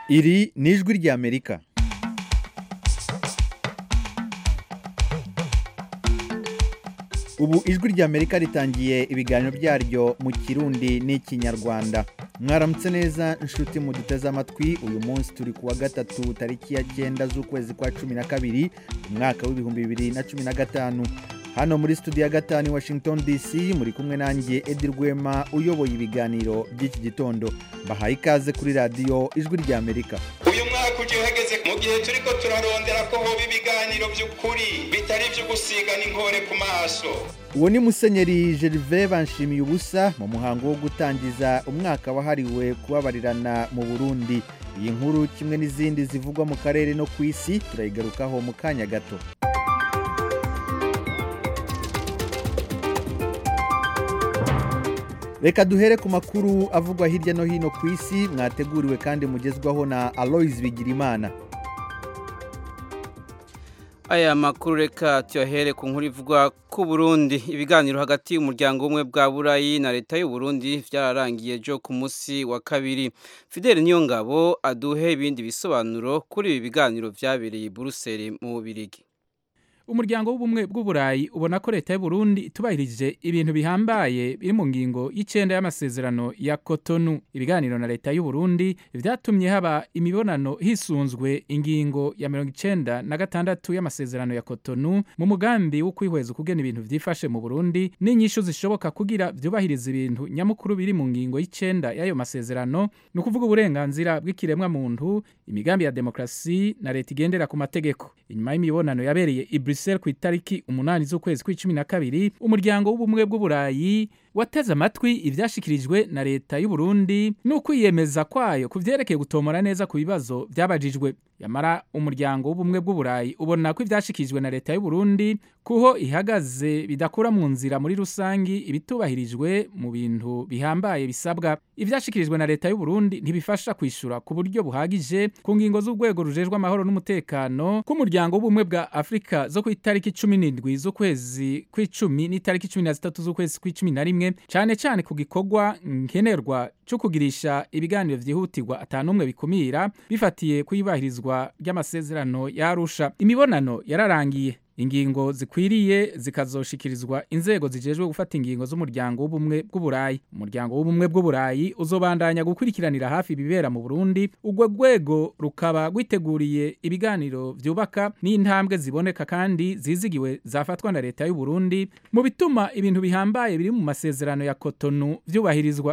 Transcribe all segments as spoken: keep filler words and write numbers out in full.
Iri ni ijwi ry'Amerika. Ubu ijwi ry'Amerika ritangiye ibiganiro byaryo mu Kirundi n'Ikinyarwanda. Mwaramutse neza inshuti muduteze amatwi. Uyu munsi turi kuwa gatatu tariki ya cyenda z'ukwezi kwa cumi na kabiri umwaka w'ibihumbi bibiri na cumi na gatanu. Hano muri studio ya gatanu Washington D C muri kumwe nanjye Edi Rwema uyoboye ibiganiro by'iki gitondo. Bahaye ikaze kuri radio ijwi ry'Amerika. Uyu mwaka uje uhageze mu gihe turiko turarondera ko hoba ibiganiro by'ukuri bitari byo gusigana inkore ku maso. Uwo ni Musenyeri Gervais Banshimiye ubusa mu muhango wo gutangiza umwaka wahariwe kubabarirana mu Burundi. Iyi nkuru kimwe n'izindi zivugwa mu karere no ku isi turayigarukaho mu kanya gato. Reka duhere ku makuru avugwa hirya no hino ku isi mwateguriwe kandi mugezwaho na Aloys Bigirimana. Aya makuru reka tuyahere ku nkuru ivugwa ku Burundi. Ibiganiro hagati y'umuryango umwe bwa Burayi na leta y'u Burundi byararangiye jo ku munsi wa kabiri. Fidel Niyongabo aduhe ibindi bisobanuro kuri ibi biganiro byabereye i Brussels mu Bubiligi. Umuryango w'ubumwe bw'Uburayi ubona ko leta y'u Burundi itubahirije ibintu bihambaye biri mu ngingo y'icenda y'amasezerano ya Cotonou. Ibiganiro na leta y'u Burundi vyatumye haba imibonano hisunzwe ingingo ya mirongo icenda na gatandatu y'amasezerano ya Cotonou mu mugambi wo kwihweza kugena ibintu vyifashe mu Burundi n'inyishu zishoboka kugira vyubahiriza ibintu nyamukuru biri mu ngingo y'icenda y'ayo masezerano, no kuvuga uburenganzira bw'ikiremwa muntu, imigambi ya demokrasi na leta igendera ku mategeko. Inyuma y'imibonano yabereye i Brussels ku itariki umunani z'ukwezi kw'icumi na kabiri, umuryango w'ubumwe bw'Uburayi wateze amatwi ivyashikirijwe na leta y'u Burundi no kwiyemeza kwayo kuvyerekeye gutomora neza ku bibazo byabajijwe. Yamara umuryango w'ubumwe bw'Uburayi ubona ko ivyashikirijwe na leta y'u Burundi kuho ihagaze bidakura mu nzira muri rusangi ibitubahirijwe mu bintu bihambaye bisabwa. Ivyashikirijwe na leta y'u Burundi ntibifasha kwishura ku buryo buhagije ku ngingo z'urwego rujejwe amahoro n'umutekano ku muryango w'ubumwe bwa Afrika zo ku itariki cumi n'indwi z'ukwezi kw'icumi n'itariki cumi na zitatu z'ukwezi kw'icumi na rimwe, cyane cyane ku gikorwa nkenerwa cyo kugirisha ibiganiro vyihutirwa atanumwe bikumira bifatiye kuyibahirizwa ry'amasezerano ya Arusha. Imibonano yararangiye, ingingo zikwiriye zikazoshikirizwa inzego zijejwe gufata ingingo z'umuryango w'ubumwe bw'Uburayi. Umuryango w'ubumwe bw'Uburayi uzobandanya gukurikiranira hafi ibibera mu Burundi. Urwo rwego rukaba rwiteguriye ibiganiro vyubaka n'intambwe ziboneka kandi zizigiwe zafatwa na leta y'u Burundi mu bituma ibintu bihambaye biri mu masezerano ya Cotonou vyubahirizwa.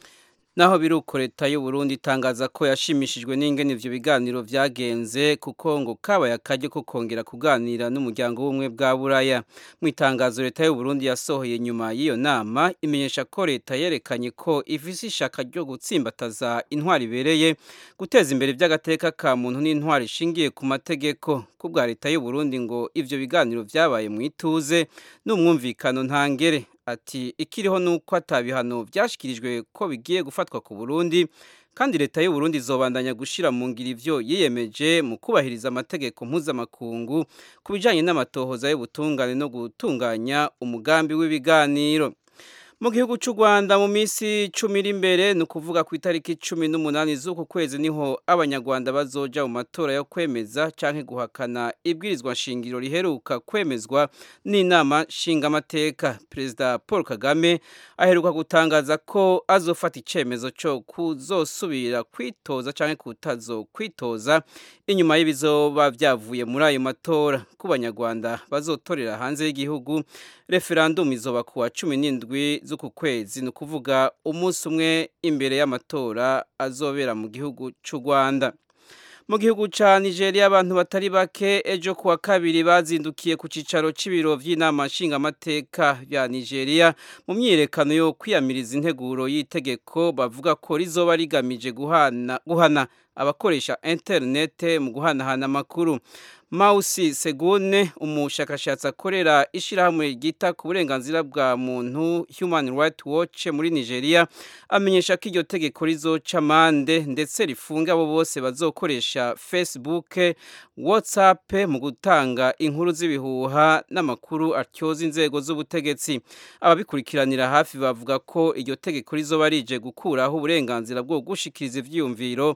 Naho biruko leta y'u Burundi itangaza ko yashimishijwe n'ingene ivyo biganiro vyagenze kuko ngo kabaye akaryo ko kongera kuganira n'umuryango w'ubumwe bwa Buraya. Mu itangazo leta y'u Burundi yasohoye nyuma y'iyo nama imenyesha ko leta yerekanye ko ifise ishaka ryo gutsimbataza intwari ibereye, guteza imbere ivy'agateka ka muntu n'intwari ishingiye ku mategeko. Kubwa leta y'u Burundi ngo ivyo biganiro vyabaye mu ituze n'umwumvikano ntangere. Ati ikiriho nuko atabihano byashikirijwe ko bigiye gufatwa ku Burundi, kandi leta y'u Burundi izobandanya gushira mu ngiro ivyo yiyemeje mu kubahiriza amategeko mpuzamakungu kubijanye n'amatohoza y'ubutungane no gutunganya umugambi w'ibiganiro. Mu gihugu cy'u Rwanda mu minsi cumi iri imbere ni ukuvuga ku itariki cumi n'umunani z'uku kwezi niho abanyarwanda bazoja mu matora yo kwemeza canke guhakana ibwirizwa nshingiro riheruka kwemezwa n'inama nshingamateka. Perezida Paul Kagame aheruka gutangaza ko azofata icemezo cyo kuzosubira kwitoza canke kutazo kwitoza inyuma y'ibizoba vyavuye muri ayo matora. Ku banyarwanda bazotorera hanze y'igihugu, referendum izoba kuwa cumi n'indwi z'uku kwezi, ni ukuvuga umunsi umwe imbere y'amatora azobera mu gihugu cy'u Rwanda. Mu gihugu ca Nigeria abantu batari bake ejo kuwa kabiri bazindukiye ku cicaro c'ibiro vy'inama nshingamateka vya Nigeria mu myiyerekano yo kwiyamiriza integuro y'itegeko bavuga ko rizoba rigamije guhana guhana abakoresha internet mu guhanahana amakuru. Mausi Segune, umushakashatsi akorera ishirahamwe ryita ku burenganzira bwa muntu Human Rights Watch muri Nigeria, amenyesha ko iryo tegeko rizoca amande ndetse rifunga abo bose bazokoresha Facebook, WhatsApp mu gutanga inkuru z'ibihuha n'amakuru atyoza inzego z'ubutegetsi. Ababikurikiranira hafi bavuga ko iryo tegeko rizoba rije gukuraho uburenganzira bwo gushikiriza ivyiyumviro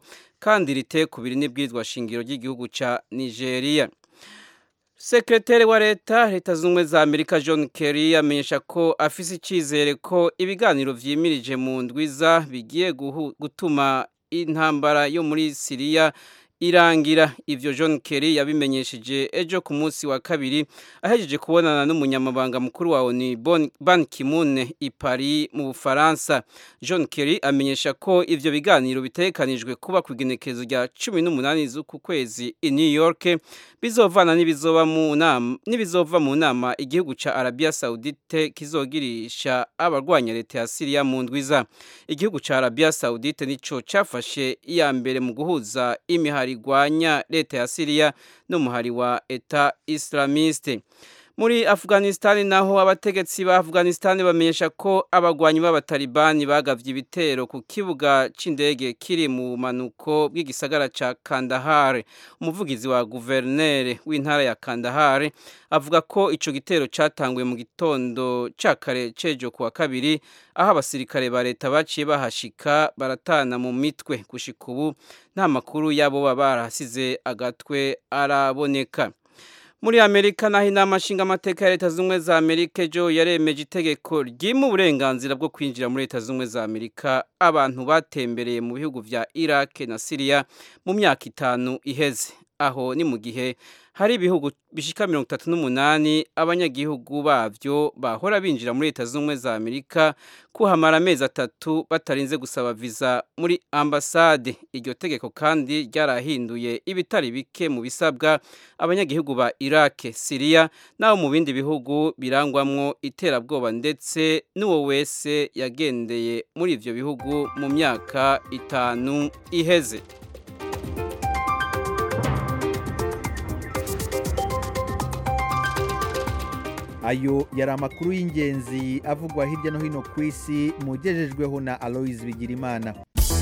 kandi riteye kubiri n'ibwirizwa shingiro ry'igihugu ca Nigeria. Sekretari wa leta leta z'ubumwe za Amerika John Kerry amenyesha ko afise icizere ko ibiganiro vyimirije mu ndwiza bigiye gutuma intambara yo muri Syria irangira. Ivyo John Kerry yabimenyesheje ejo ku munsi wa kabiri ahejeje kubonana n'umunyamabanga mukuru wa O N U Ban Ki-moon i Paris mu Bufaransa. John Kerry amenyesha ko ivyo biganiro bitekanijwe kuba ku igenekerezo rya cumi n'umunani z'uku kwezi i New York, bizovana n'ibizova mu nama n'ibizova mu nama igihugu ca Arabia Saudite kizogirisha abarwanya leta ya Syria mu ndwiza. Igihugu ca Arabia Saudite nico cafashe iya mbere mu guhuza imihari igwanya leta ya Syria n'umuhari wa Eta Islamiste. Muri Afghanistan naho abategetsi ba Afghanistan bamenyesha ko abagwanyi b'abatalibani bagavye ibitero ku kibuga c'indege kiri mu manuko bw'igisagara ca Kandahar. Umuvugizi wa guvernere w'intara ya Kandahar avuga ko ico gitero catanguye mu gitondo ca kare cejo kuwa kabiri, aho abasirikare ba leta baciye bahashika baratana mu mitwe. Gushika ubu nta makuru yabo babarahasize agatwe araboneka. Muri Amerika naho inama nshingamateka ya leta z'ubumwe za Amerika ejo yaremeje itegeko ryima uburenganzira bwo kwinjira muri leta z'ubumwe za Amerika abantu batembereye mu bihugu vya Iraq na Syria mu myaka itanu iheze. Aho ni mu gihe hari ibihugu bishika mirongo itatu n'umunani abanyagihugu bavyo bahora binjira muri leta z'ubumwe za Amerika kuhamara amezi atatu batarinze gusaba visa muri ambasade. Iryo tegeko kandi ryarahinduye ibitari bike mu bisabwa abanyagihugu ba Iraq, Syria naho mu bindi bihugu birangwamwo iterabwoba ndetse n'uwo wese yagendeye muri ivyo bihugu mu myaka itanu iheze. Ayo yari amakuru y'ingenzi avugwa hirya no hino ku isi mugejejweho na Aloise Bigirimana.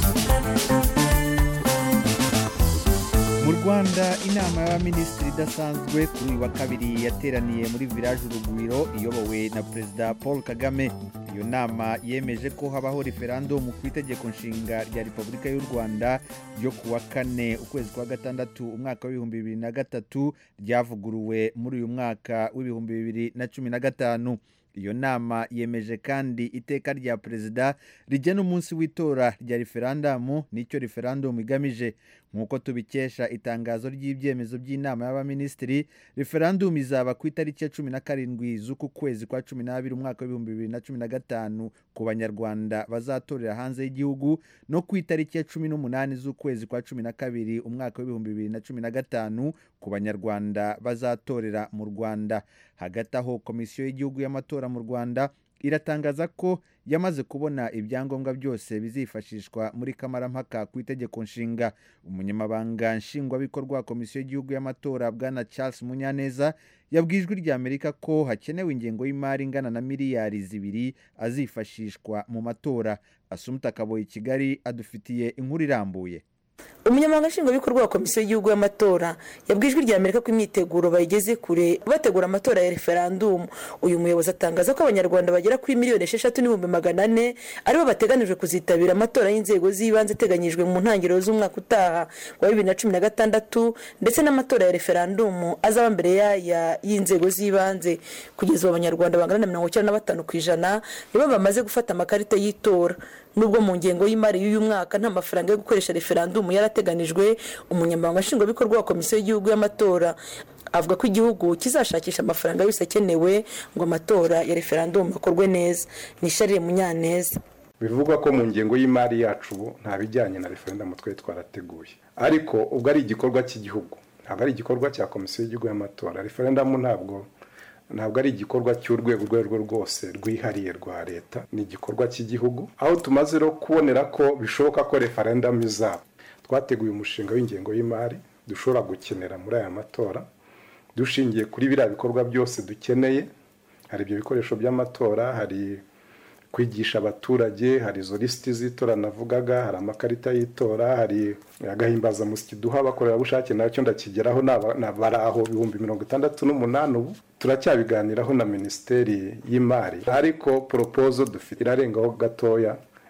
Mu Rwanda inama y'abaminisitiri idasanzwe kuri uyu wa kabiri yateraniye muri village Urugwiro iyobowe na Perezida Paul Kagame. Iyo nama yemeje ko habaho referendum ku itegeko nshinga rya Repubulika y'u Rwanda ryo kuwa kane ukwezi kwa gatandatu umwaka w'ibihumbi bibiri na gatatu ryavuguruwe muri uyu mwaka w'ibihumbi bibiri na cumi na gatanu. Iyo nama yemeje kandi iteka rya perezida rigena umunsi w'itora rya referendum n'icyo referendum igamije. Nkuko tubikesha itangazo ry'ibyemezo by'inama y'abaminisitiri, referendum izaba ku itariki ya cumi na karindwi z'uku kwezi kwa cumi n'abiri umwaka w'ibihumbi bibiri na cumi na gatanu ku banyarwanda bazatorera hanze y'igihugu, no ku itariki ya cumi n'umunani z'ukwezi kwa cumi na kabiri umwaka w'ibihumbi bibiri na cumi na gatanu ku banyarwanda bazatorera mu Rwanda. Hagati aho komisiyo y'igihugu y'amatora mu Rwanda iratangaza ko yamaze kubona ibyangombwa byose bizifashishwa muri kamarampaka ku itegeko nshinga. Umunyamabanga nshingwabikorwa wa komisiyo y'igihugu y'amatora Bwana Charles Munyaneza yabwijwe rya Amerika ko hakenewe ingengo y'imari ingana na miliyari zibiri azifashishwa mu matora. Asumta Kaboyi Kigali adufitiye inkuru irambuye. Umunyamabanga nshingwabikorwa wa komisiyo y'igihugu y'amatora yabwijwe rya Amerika ko imyiteguro bayigeze kure bategura amatora ya referendum. Uyu muyobozi atangaza ko abanyarwanda bagera kuri miliyoni esheshatu n'ibihumbi magana ane aribo bateganijwe kuzitabira amatora y'inzego z'ibanze teganyijwe mu ntangiriro z'umwaka utaha wa bibiri na cumi na gatandatu, ndetse n'amatora ya referendum azaba mbere ya y'inzego z'ibanze. Kugeza abanyarwanda bangana na mirongo icyenda na batanu ku ijana nibo bamaze gufata amakarita y'itora. Nubwo mu ngengo y'imari y'uyu mwaka nta mafaranga yo gukoresha referendum yarateganijwe, umunyamabanga nshingwabikorwa wa komisiyo y'igihugu y'amatora avuga ko igihugu kizashakisha amafaranga yose akenewe ngo amatora ya referendum akorwe neza. Ni Charles Munyaneza. Bivugwa ko mu ngengo y'imari yacu ubu nta bijyanye na referendum twe twarateguye, ariko ubwo ari igikorwa cy'igihugu, ntabwo ari igikorwa cya komisiyo y'igihugu y'amatora. Referendum ntabwo ntabwo ari igikorwa cy'urwego rwego rwose rwihariye rwa leta, ni igikorwa cy'igihugu. Aho tumaze ro kubonera ko bishoboka ko referendum izaba, twateguye umushinga w'ingengo y'imari dushobora gukenera muri aya matora dushingiye kuri biriya bikorwa byose dukeneye. Hari ibyo bikoresho by'amatora, hari kwigisha abaturage, hari izo lisiti z'itora navugaga, hari amakarita y'itora, hari agahimbaza musiki duha abakorera bushake nacyo ndakigeraho nabaraho ibihumbi mirongo itandatu n'umunani. Ubu turacyabiganiraho na Minisiteri y'Imari, ariko proposal dufite irarengaho gatoya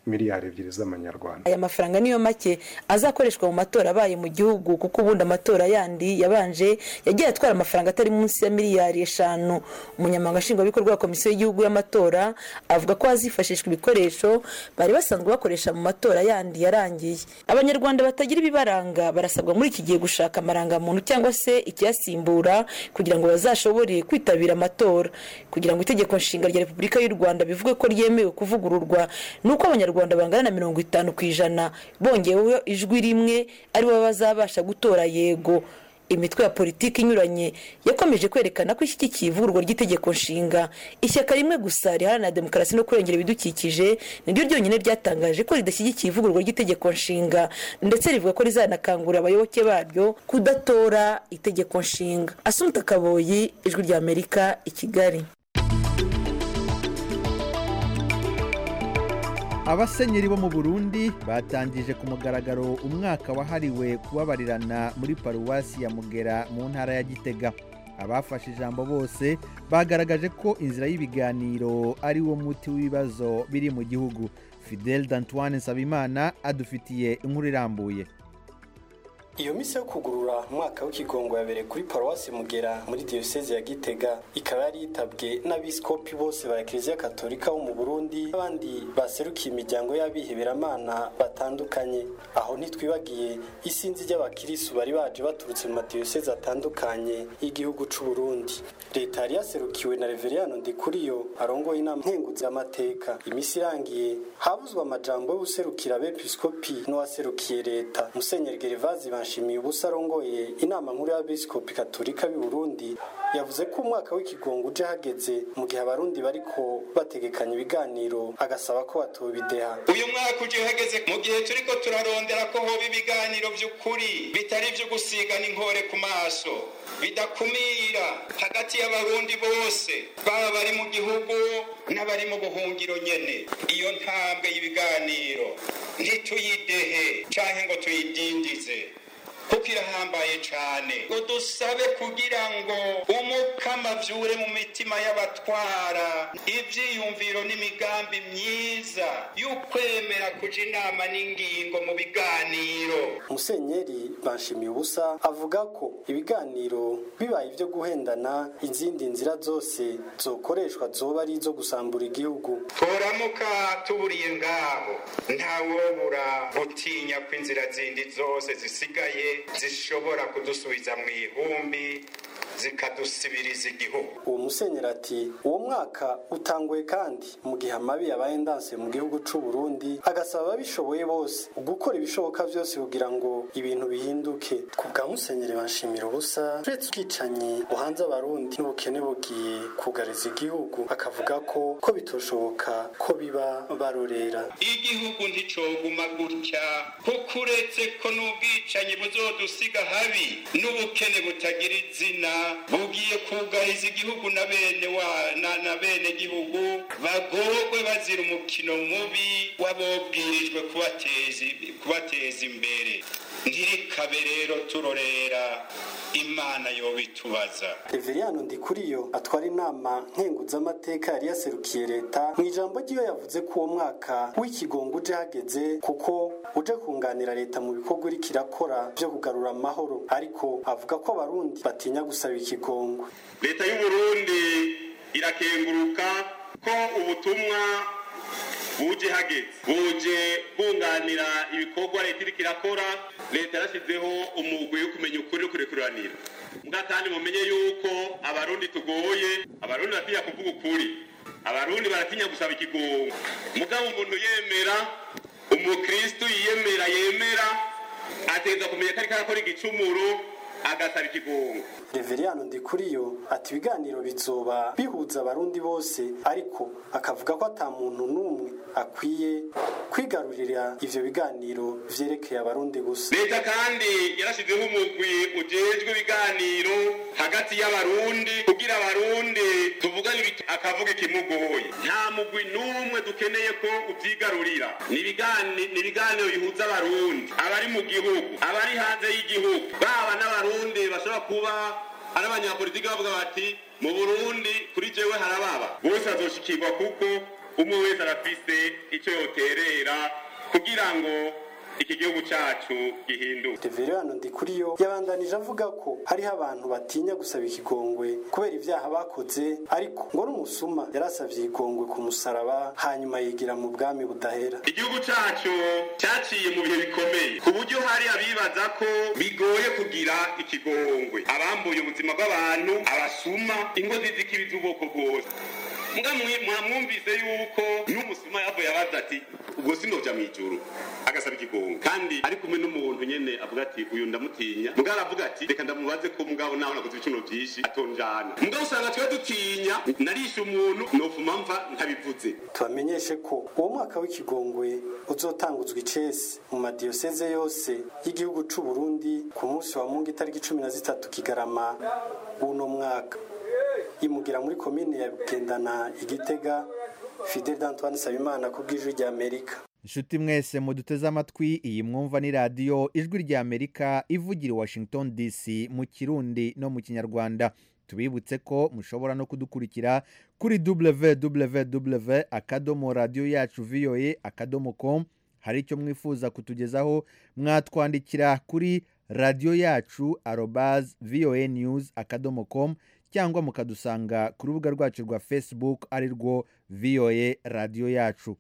miliyari ebyiri z'amanyarwanda. Aya mafaranga niyo make azakoreshwa mu matora abaye mu gihugu, kuko ubundi amatora yandi yabanje yagiye atwara amafaranga atari munsi ya miliyari eshanu. Umunyamabanga nshingwabikorwa wa komisiyo y'igihugu y'amatora avuga ko hazifashishwa ibikoresho bari basanzwe bakoresha mu matora yandi yarangiye. Abanyarwanda batagira ibibaranga barasabwa muri iki gihe gushaka amarangamuntu cyangwa se ikiyasimbura kugira ngo bazashobore kwitabira amatora. Kugira ngo itegeko nshinga rya Repubulika y'u Rwanda bivuge ko ryemewe kuvugururwa, nuko abanyarwanda bangana na mirongo itanu ku ijana bongeweho ijwi rimwe ari bo bazabasha gutora yego. Imitwe ya politiki inyuranye yakomeje kwerekana ko ishyigikiye ivugururwa ry'itegeko nshinga. Ishyaka rimwe gusa riharanira demokarasi no kurengera ibidukikije niryo ryonyine ryatangaje ko ridashyigikiye ivugururwa ry'itegeko nshinga, ndetse rivuga ko rizanakangurira abayoboke baryo kudatora itegeko nshinga. Asumta Kaboyi, Ijwi rya Amerika, i Kigali. Abasenyeri bo mu Burundi batangije ku mugaragaro umwaka wahariwe kubabarirana muri paruwasi ya Mugera mu ntara ya Gitega. Abafashe ijambo bose bagaragaje ko inzira y'ibiganiro ari wo muti w'ibibazo biri mu gihugu. Fidel D'Antoine Nsabimana adufitiye inkuru irambuye. Iyo misi yo kugurura umwaka w'ikigongo yabereye kuri paruwasi Mugera muri diocese ya Gitega, ikaba yari yitabwe n'abiskopi bose ba Eklezia Katolika bo mu Burundi n'abandi baserukiye imiryango y'abiheberamana batandukanye. Aho ntitwibagiye isinzi ry'abakirisu bari baje baturutse mu madiocese atandukanye y'igihugu c'u Burundi. Leta yari yaserukiwe na Reveriyano Ndikuriyo arongoye inama nkenguzamateka. Imisi irangiye habuzwa amajambo y'userukira abepiskopi n'uwaserukiye leta. Musenyeri Gervazi Banshimiye ubusa arongoye inama nkuru y'abepiskopi Katolika b'i Burundi yavuze ko umwaka w'ikigongo uje hageze mu gihe abarundi bariko bategekanya ibiganiro, agasaba ko batobideha. Uyu mwaka uje hageze mu gihe turiko turarondera ko hoba ibiganiro by'ukuri bitari byo gusigana inkore ku maso, bidakumira hagati y'abarundi bose baba bari mu gihugu n'abari mu buhungiro nyene. Iyo ntambwe y'ibiganiro ntituyidehe canke ngo tuyidindize, kuko irahambaye cane. Ngo dusabe kugira ngo umukama vyure mu mitima y'abatwara ivyiyumviro n'imigambi myiza y'ukwemera kuja inama n'ingingo mu biganiro. Musenyeri Banshimiye ubusa avuga ko ibiganiro bibaye ivyo guhendana, izindi nzira zose zokoreshwa zoba ari izo gusambura igihugu. Toramuka tuburiye ngaho ntawobura gutinya ko inzira zindi zose zisigaye zishobora kudusubiza mu ihumbi zikadusibiriza igihugu. Uwo musenyeri ati uwo mwaka utanguye kandi mu gihe amabi yabaye ndanse mu gihugu c'u Burundi, agasaba ababishoboye bose gukora ibishoboka byose kugira ngo ibintu bihinduke. Ku bwa Musenyeri Banshimira ubusa, uretse ubwicanyi buhanze abarundi n'ubukene bugiye kugariza igihugu, akavuga ko ko bitoshoboka ko biba barorera. Igihugu nticoguma gutya, kuko uretse ko n'ubwicanyi buzodusiga habi n'ubukene butagira izina bugiye kugariza igihugu na bene wa na, na bene gihugu bagorwe bazira umukino mubi wabobwirijwe kubateza kubateza imbere. Ntirikabe rero turorera, Imana yobitubaza. Reveriyano Ndikuriyo atwara inama nkenguzamateka yari yaserukiye leta, mu ijambo ryiwe yavuze ko uwo mwaka w'ikigongo uje hageze kuko uje kunganira leta mu bikorwa iriko irakora byo kugarura amahoro, ariko avuga ko abarundi batinya gusaba ikigongo. Leta y'u Burundi irakenguruka ko ubutumwa buje hageze buje bunganira ibikorwa leta iriko irakora. Leta yarashizeho umugwi wo kumenya ukuri no kurekuranira. Mbwa kandi mumenye yuko abarundi tugoye, abarundi batinya kuvuga ukuri, abarundi baratinya gusaba ikigongo. Mugabo umuntu yemera, umukristo yiyemera yemera ateza kumenya ko ariko arakora igicumuro agasaba ikigongo. Reveriyano Ndikuriyo ati ibiganiro bizoba bihuza abarundi bose, ariko akavuga ko ata muntu n'umwe akwiye kwigarurira ivyo biganiro vyerekeye abarundi gusa. Leta kandi yarashizeho umugwi ujejwe ibiganiro hagati y'abarundi kugira abarundi tuvugane akavuga ikimugoye. Nta mugwi n'umwe dukeneye ko uvyigarurira. Ni ibiganiro bihuza abarundi, abari mu gihugu, abari hanze y'igihugu, baba n'abarundi bashobora kuba ari abanyapolitiki bavuga bati mu Burundi kuri jewe harababa, bose bazoshikirwa kuko umwe wese arafise icyo yoterera kugira ngo iki gihugu cyacu gihinduke. Reverano Ndikuriyo yabandanije avuga ko hariho abantu batinya gusaba ikigongwe kubera ibyaha bakoze, ariko ngo n'umusuma yarasavye ikigongwe ku musaraba hanyuma yigira mu bwami budahera. Igihugu cyacu cyaciye mu bihe bikomeye ku buryo hari abibaza ko bigoye kugira ikigongwe, abambuye ubuzima bw'abantu, abasuma, ingozi z'ikibi z'ubwoko bwose. Mwamwumvise yuko n'umusuma yavuye abaza ati ubwo sinoja mw'ijuru agasaba ikigongwe, kandi ari kumwe n'umuntu nyene avuga ati uyu ndamutinya, mugabo aravuga ati reka ndamubaze ko mugabo naho nakoze ibicumuro vyinshi atonjana. Mugabo usanga twe dutinya, narishe umuntu nofuma mva ntabivuze. Tubamenyeshe ko uwo mwaka w'ikigongwe uzotanguzwa icese mu madiyoseze yose y'igihugu c'u Burundi ku munsi wa Mungu itariki cumi na zitatu Kigarama uno mwaka. Imugira muri komine ya Bugendana Igitega, Fidel Antoine Sabimana ku bw'ijwi rya Amerika. Inshuti mwese muduteze amatwi, iyi mwumva ni radio ijwi rya Amerika ivugira Washington D C mu Kirundi no mu Kinyarwanda. Tubibutse ko mushobora no kudukurikira kuri w w w akadomo radio yacu voa akadomo com. Hari icyo mwifuza kutugezaho, mwatwandikira kuri radio yacu arobase voa news akadomo com cyangwa mukadusanga ku rubuga rwacu rwa Facebook ari rwo V O A radio yacu.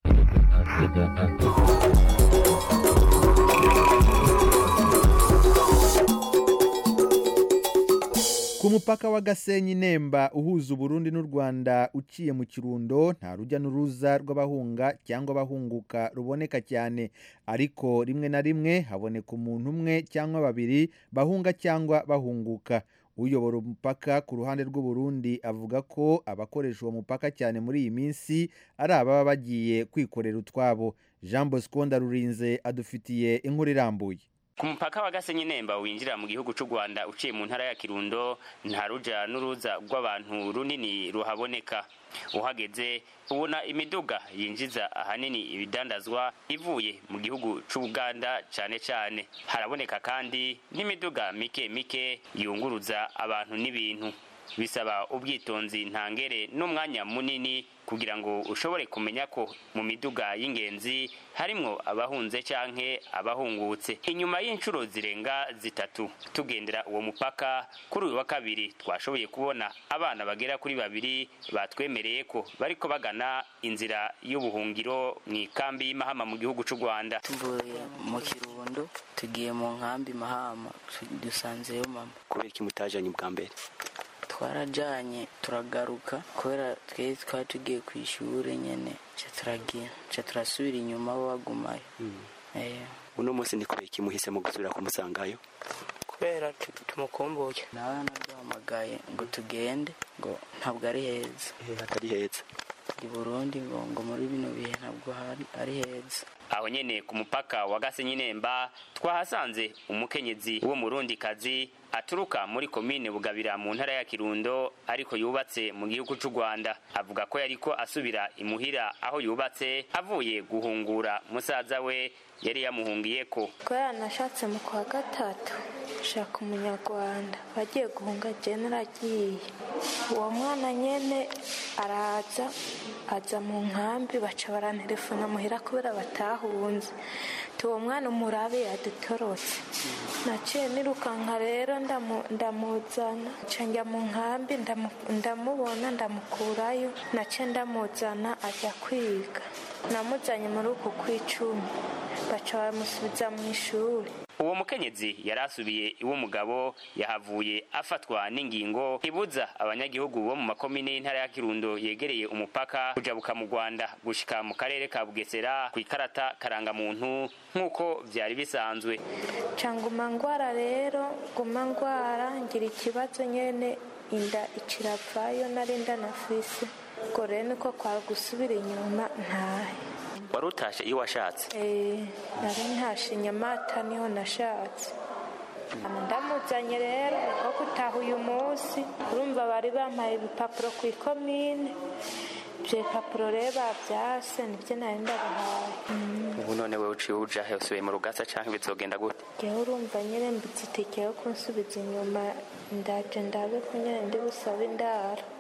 Ku mupaka wa Gasenyi Nemba uhuza Burundi n'u Rwanda uciye mu Kirundo, nta rujya n'uruza rw'abahunga cyangwa abahunguka ruboneka cyane, ariko rimwe na rimwe haboneka umuntu umwe cyangwa babiri bahunga cyangwa bahunguka. Uyobora umupaka ku ruhande rw'u Burundi avuga ko abakoresha uwo mupaka cyane muri iyi minsi ari ababa bagiye kwikorera utwabo. Jean Bosco Ndarurinze adufitiye inkuru irambuye. Ku mupaka wa Gasenyi Nemba winjira mu gihugu c'u Rwanda uciye mu ntara ya Kirundo, nta ruja n'uruza rw'abantu runini ruhaboneka. Uhageze ubona imiduga yinjiza ahanini ibidandazwa ivuye mu gihugu c'u Uganda cyane cyane. Haraboneka kandi n'imiduga mike mike yunguruza abantu n'ibintu. Bisaba ubwitonzi ntangere n'umwanya munini kugira ngo ushobore kumenya ko mu miduga y'ingenzi harimwo abahunze canke abahungutse. Inyuma y'incuro zirenga zitatu tugendera uwo mupaka, kuri uyu wa kabiri twashoboye kubona abana bagera kuri babiri batwemereye ko bariko bagana inzira y'ubuhungiro mu ikambi y'Imahama mu gihugu c'u Rwanda. Tuvuye mu Kirundo tugiye mu nkambi Mahama, dusanzeyo mama. Kubera iki mutajanye bwa mbere? Twarajanye turagaruka kubera twe twari tugiye ku ishure nyene, cyo turagiye cyo turasubira inyuma wagumayo. Eh uno munsi ni kubera iki muhise mu gusubira kumusangayo? Kubera tumukomboye nawe naduhamagaye ngo tugende, ngo ntabwo ari heza. Eh hatari heza i Burundi, ngo ngo muri bino bihe ntabwo ari heza. Aho nyene ku mupaka wa Gasenyi Nemba twahasanze umukenyezi wo Murundi kazi aturuka muri komine Bugabira mu ntara ya Kirundo, ariko yubatse mu gihugu c'u Rwanda. Avuga ko yariko asubira imuhira aho yubatse avuye guhungura musaza we yari yamuhungiye ko. Ko yanashatse mu kwa gatatu shaka umunyarwanda bagiye guhunga generagiye. Uwo mwana nyene araza aza mu nkambi, baca barantelefona muhira kubera batahunze. Tuwo mwana umurabe yadutorotse. Naciye nirukanka rero ndamuzana, cenja mu nkambi ndamubona ndamukurayo, naciye ndamuzana ajya kwiga. Namuzanye muri uku kw'icumi baca baramusubiza mu ishuri. Uwo mukenyezi yarasubiye iwo mugabo yahavuye afatwa n'ingingo ibuza abanyagihugu bo mu makomine y'intara ya Kirundo yegereye umupaka kujabuka mu Rwanda gushika mu karere ka Bugesera ku ikarata karanga muntu nkuko vyari bisanzwe. Canguma ngwara rero guma ngwara ngira ikibazo nyene inda ikiravayo narinda nafise, ko rero niko kwa gusubira inyuma ntahe. Warutashe iyo washatse? Eh, nari ntashe Nyamata niho nashatse. Ndamuzanye rero ko kutaha uyu munsi, urumva bari bampaye ibipapuro ku ikomine. Je papuro reba byase nibyo nari ndabahaye. Ubu none wewe uciye uja he, usubiye mu Rugasa canke bizogenda gute? Jewe urumva nyene mbitsitike yo kunsubiza inyuma, ndaje ndabe ko nyene ndi busaba indaro.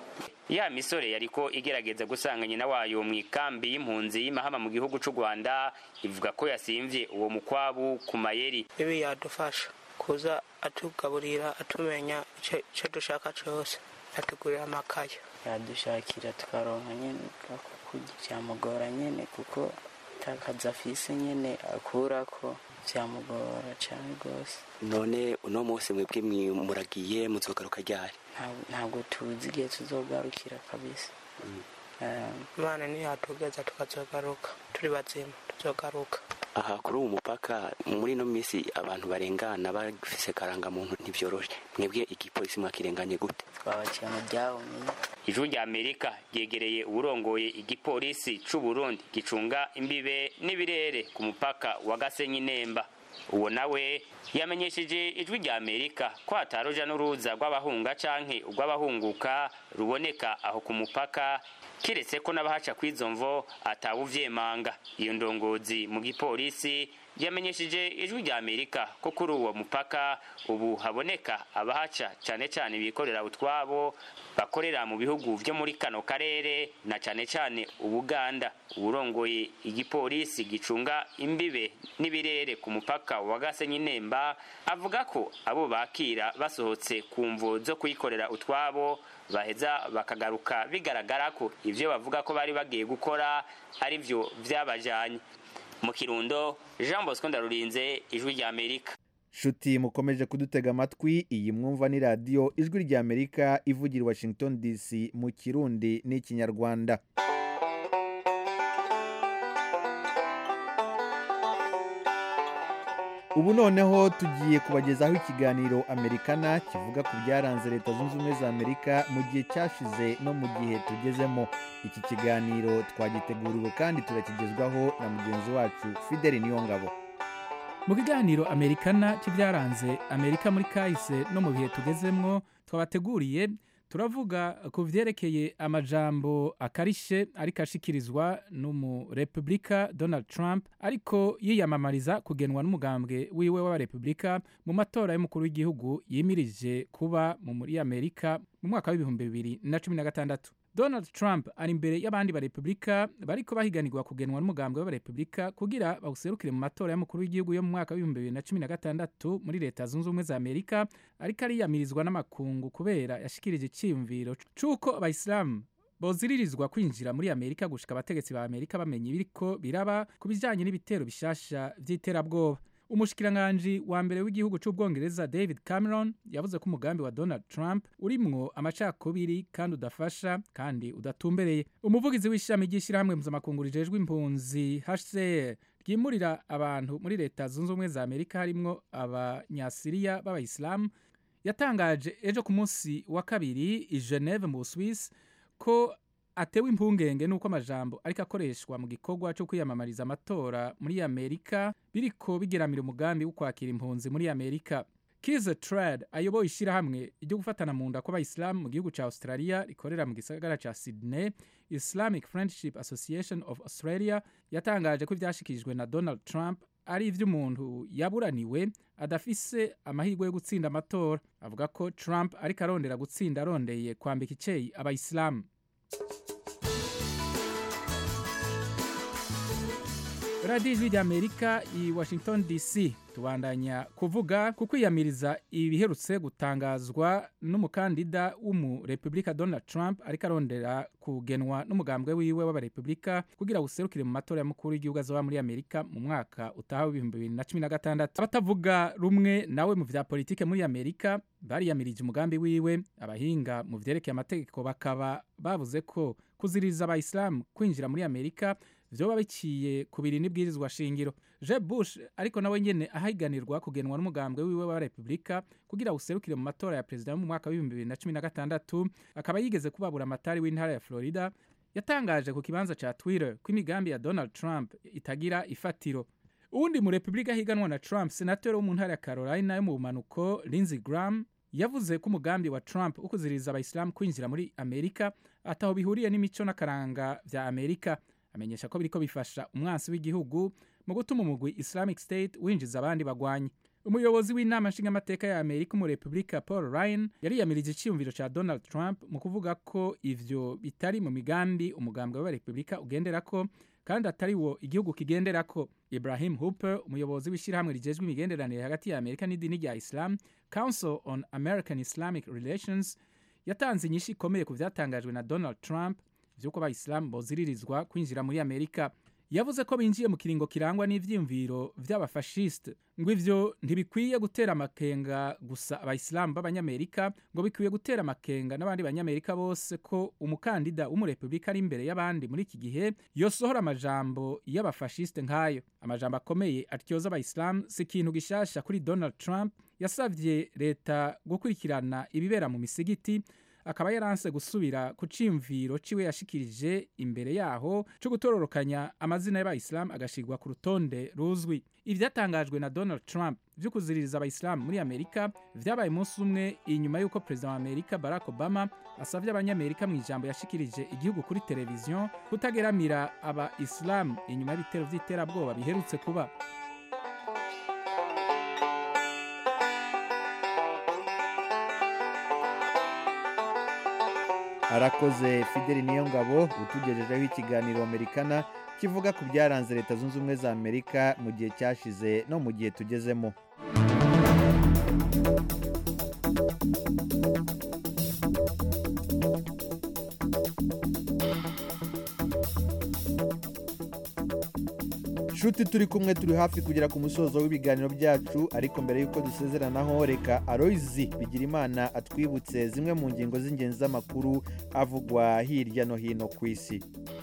ya misore yariko igerageza gusanga nyina wayo mu ikambi y'impunzi y'Imahama mu gihugu c'u Rwanda ivuga ko yasimvye uwo mukwabu ku mayeri. Ibi yadufasha kuza atugaburira atumenya icyo dushaka cyose, atugurira amakaye, yadushakira tukaronka nyene byamugora nyene kuko takaza afise nyene akurako byamugora cyane gose. None uno munsi mwebwe muragiye muzogaruka ryari? Ntabwo tuzi igihe tuzogarukira kabisa. Imana niyatugeza tukazogaruka turi bazima tuzogaruka. Aha kuri uwo mupaka muri no misi abantu barengana bafise karanga muntu ntivyoroshe, mwebwe igipolisi mwakirenganye gute? Twabaciye mu byawo nyine. Ijuru rya Amerika ryegereye uburongoye igipolisi c'u Burundi gicunga imbibe n'ibirere ku mupaka wa Gasenyi Nemba. Uwo nawe yamenyesheje ijwi rya Amerika ko ataruja n'uruza rw'abahunga canke urw'abahunguka ruboneka aho ku mupaka, kiretse ko n'abahaca kw'izomvo atawuvyemanga. Iyo ndongozi mu gipolisi yamenyesheje ijwi rya Amerika ko kuri uwo mupaka ubu haboneka abahaca cane cane bikorera utwabo bakorera mu bihugu vyo muri kano karere na cane cane Ubuganda. Uburongoye igipolisi gicunga imbibe n'ibirere ku mupaka wa Gasenyi Nemba avuga ko abo bakira basohotse kumvo zo kuyikorera utwabo baheza bakagaruka bigaragara ko ivyo bavuga ko bari bagiye gukora ari vyo vyabajanye. Mu Kirundo, Jean Bosco Ndarurinze, ijwi rya Amerika. Shuti mukomeje kudutega amatwi, iyi mwumva ni radio ijwi rya Amerika ivugira Washington D C mu Kirundi n'ikinyarwanda. Ubu noneho tugiye kubagezaho ikiganiro Amerikana kivuga ku byaranze Leta Zunze Ubumwe za Amerika mu gihe cyashize no mu gihe tugezemo. Iki kiganiro twagiteguriwe kandi turakigezwaho na mugenzi wacu Fidel Niyongabo. Mu kiganiro Amerikana cy'ibyaranze Amerika muri kahise no mu bihe tugezemo twabateguriye, turavuga ku vyerekeye amajambo akarishe ariko ashikirizwa n'umu Republika Donald Trump ariko yiyamamariza kugenwa n'umugambwe wiwe wa Republika mu matora y'umukuru w'igihugu yimirije kuba mu muri Amerika mu mwaka wa ibihumbi bibiri na cumi na gatandatu. Donald Trump ari imbere y'abandi ba Republika bariko bahiganirwa kugenwa n'umugambwe wa Republika kugira bawuserukire mu matora y'umukuru w'igihugu yo mu mwaka wa ibihumbi bibiri na cumi na gatandatu muri Leta Zunze Ubumwe za Amerika, ariko ariyamirizwa n'amakungu kubera yashikirije iciyumviro c'uko abayisilamu boziririzwa kwinjira muri Amerika gushika abategetsi ba Amerika bamenye ibiriko biraba ku bijanye n'ibitero bishasha vy'iterabwoba. Umushikiranganje wa mbere w'igihugu c'Ubwongereza David Cameron yavuze ko umugambi wa Donald Trump urimwo amacakubiri kandi udafasha kandi udatumbereye. Umuvugizi w'ishami ry'ishirahamwe mpuzamakungu rijejwe impunzi H C R ryimurira abantu muri Leta Zunze Ubumwe za Amerika harimwo abanyasiriya b'abayisilamu yatangaje ejo ku munsi wa kabiri i Geneve mu Swiss ko atewe impungenge nuko amajambo ariko akoreshwa mu gikorwa cyo kwiyamamariza amatora muri Amerika biriko bigeramira umugambi wo kwakira impunzi muri Amerika. Keith Trad ayoboye ishirahamwe ryo gufatana mu nda kw'abayisilamu mu gihugu ca Australia rikorera mu gisagara ca Sydney, Islamic Friendship Association of Australia, yatangaje ko ivyashikirijwe na Donald Trump ari ivy'umuntu yaburaniwe adafise amahirwe yo gutsinda amatora. Avuga ko Trump ariko arondera gutsinda arondeye kwambika iceyi abayisilamu. Radio Ijwi rya Amerika i Washington D C tubandanya kuvuga ku kwiyamiriza ibiherutse gutangazwa n'umukandida w'umu Republika Donald Trump ariko arondera kugenwa n'umugambwe wiwe w'abarepublika kugira userukire mu matora y'umukuru w'igihugu azoba muri Amerika mu mwaka utaha w'ibihumbi bibiri na cumi na gatandatu. Abatavuga rumwe nawe mu vya politike muri Amerika bariyamirije umugambi wiwe. Abahinga mu vyerekeye amategeko bakaba bavuze ko kuziriza abayisilamu kwinjira muri Amerika vyoba biciye kubiri n'ibwirizwa shingiro. Jeb Bush ariko nawe nyene ahiganirwa kugenwa n'umugambwe wiwe wa Republika kugira userukire mu matora ya president mu mwaka wa ibihumbi bibiri na cumi na gatandatu, akaba yigeze kubabura amatari w'intara ya Florida, yatangaje ku kibanza ca Twitter ko imigambi ya Donald Trump itagira ifatiro. Uwundi mu Republika higanwa na Trump, senator wo mu ntara ya Carolina yo mu bumanuko Lindsey Graham, yavuze ko umugambi wa Trump ukuziriza abayisilamu kwinjira muri Amerika ataho bihuriye n'imico n'akaranga vya Amerika. Amenyesha ko biriko bifasha umwansi w'igihugu mu gutuma umugwi Islamic State winjiza abandi bagwanyi. umuyobozi w'inama nshingamateka ya Amerika mu Republika Paul Ryan yariyamirije iciyumviro ca Donald Trump mu kuvuga ko ivyo bitari mu migambi umugambwe wa Republika ugenderako kandi atari wo igihugu kigenderako. Ibrahim Hooper, umuyobozi w'ishirahamwe rijejwe imigenderanire hagati ya Amerika n'idini rya Islam, Council on American Islamic Relations, yatanze inyishu ikomeye ku vyatangajwe na Donald Trump vy'uko abayisilamu boziririzwa kwinjira muri Amerika. Yavuze ko binjiye mu kiringo kirangwa n'ivyiyumviro vy'abafashiste, ngo ivyo ntibikwiye gutera amakenga gusa abayisilamu b'abanyamerika, ngo bikwiye gutera amakenga n'abandi banyamerika bose ko umukandida w'umurepublika ari imbere y'abandi muri iki gihe yosohora amajambo y'abafashiste nk'ayo. Amajambo akomeye atyoza abayisilamu si ikintu gishasha kuri Donald Trump. Yasavye leta gukurikirana ibibera mu misigiti, akaba yaranse gusubira ku cimviro ciwe yashikirije imbere yaho cyo gutororokanya amazina y'abayisilamu agashirwa ku rutonde ruzwi. Ivyatangajwe na Donald Trump vyo kuziririza abayisilamu muri Amerika vyabaye umunsi umwe inyuma y'uko President wa Amerika Barack Obama asavye abanyamerika mu ijambo yashikirije igihugu kuri televiziyo kutageramira abayisilamu inyuma y'ibitero vy'iterabwoba biherutse kuba. Arakoze Fideli Niyongabo utugejejeho ikiganiro Amerikana kivuga ku byaranze Leta Zunze Ubumwe za Amerika mu gihe cyashize no mu gihe tugezemo. Shuti turi kumwe turi hafi kugera ku musozo w'ibiganiro byacu, ariko mbere yuko dusezeranaho reka Aloyizi Bigirimana atwibutse zimwe mu ngingo z'ingenzi z'amakuru avugwa hirya no hino ku isi.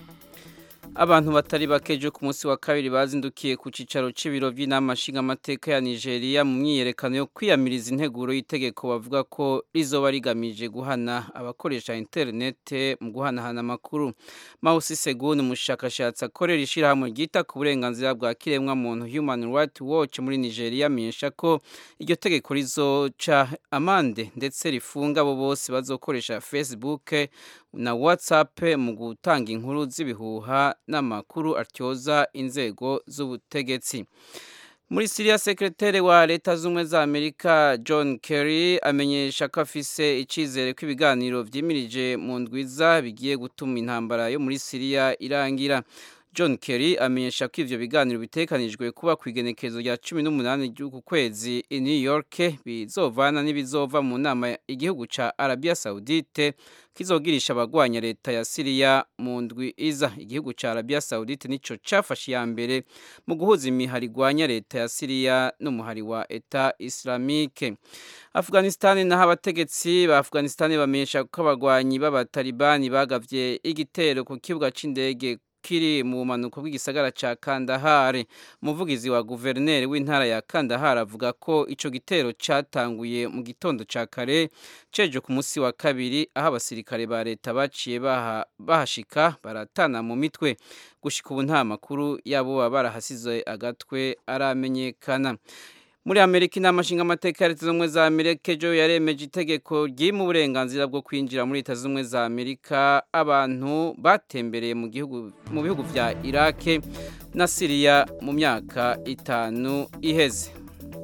Abantu batari bakeje ku munsi wa kabiri bazindukiye ku cicaro c'ibiro by'inama nshingamateka ya Nigeria mu myiyerekano yo kwiyamiriza integuro y'itegeko bavuga ko rizoba rigamije guhana abakoresha internet mu guhanahana amakuru. Mausi Segun, umushakashatsi akorera ishirahamwe ryita ku burenganzira bwa kiremwa muntu Human Rights Watch muri Nigeria, amenyesha ko iryo tegeko rizoca amande ndetse rifunga abo bose bazokoresha Facebook na WhatsApp mu gutanga inkuru z'ibihuha n'amakuru atyoza inzego z'ubutegetsi. Muri Syria, sekretari wa Leta Zunze za Amerika John Kerry amenyesha ko afise icizere ko ibiganiro vyimirije mu ndwiza bigiye gutuma intambara yo muri Syria irangira. John Kerry amenyesha ko ivyo biganiro bitekanijwe kuba ku igenekerezo rya cumi n'umunani ry'uku kwezi i New York, bizovana n'ibizova mu nama igihugu ca Arabia Saudite kizogirisha abagwanya leta ya Syria mu ndwi iza. Igihugu ca Arabia Saudite nico cafashe ya mbere mu guhuza imihari igwanya leta ya Syria n'umuhari wa Eta Islamique. Afghanistan naho abategetsi ba Afghanistan bamenyesha ko abagwanyi b'abatalibani bagavye igitero ku kibuga c'indege kiri mu manuko bw'igisagara ca Kandahar. Umuvugizi wa guverineri w'intara ya Kandahar avuga ko ico gitero catanguye mu gitondo ca kare ceje ku munsi wa kabiri, aho abasirikare ba leta baciye baha bahashika baratana mu mitwe. Gushika ubu nta makuru yabo barahasize agatwe aramenyekana. Muri Amerika, inama nshingamateka ya Leta Zunze Ubumwe za Amerika ejo yaremeje itegeko ryima uburenganzira bwo kwinjira muri Leta Zunze Ubumwe za Amerika abantu batembereye mu gihugu mu bihugu vya Iraq na Syria mu myaka itanu iheze.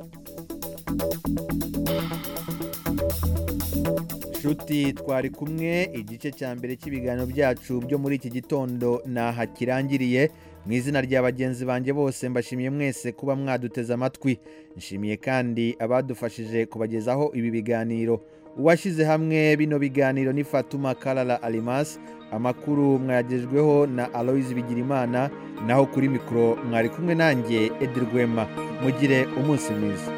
Shuti twari kumwe, igice cya mbere cy'ibiganiro byacu byo muri iki gitondo naha kirangiriye. Mu izina rya bagenzi banjye bose mbashimiye mwese kuba mwaduteze amatwi. Nshimiye kandi abadufashije kubagezaho ibi biganiro. Uwashyize hamwe bino biganiro ni Fatuma Kalala Alimas. Amakuru mwagejweho na Aloyizi Bigirimana, naho kuri mikoro mwari kumwe nanjye Edi Rwema. Mugire umunsi mwiza.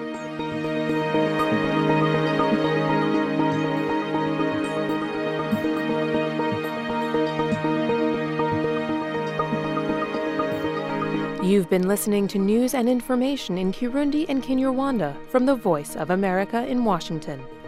You've been listening to news and information in Kirundi and Kinyarwanda from the Voice of America in Washington.